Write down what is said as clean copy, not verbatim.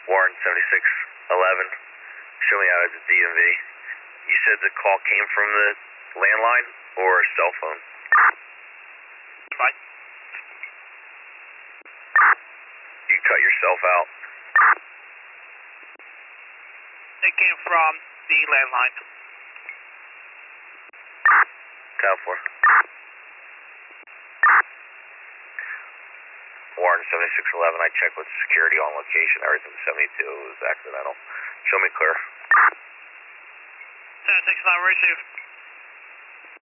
Warren 7611. Show me out at the DMV. You said the call came from the landline or a cell phone? Fine. You cut yourself out. It came from the landline. 10-4. Warren 7611, I checked with security on location. Everything 72 was accidental. Show me clear. 7611, receive.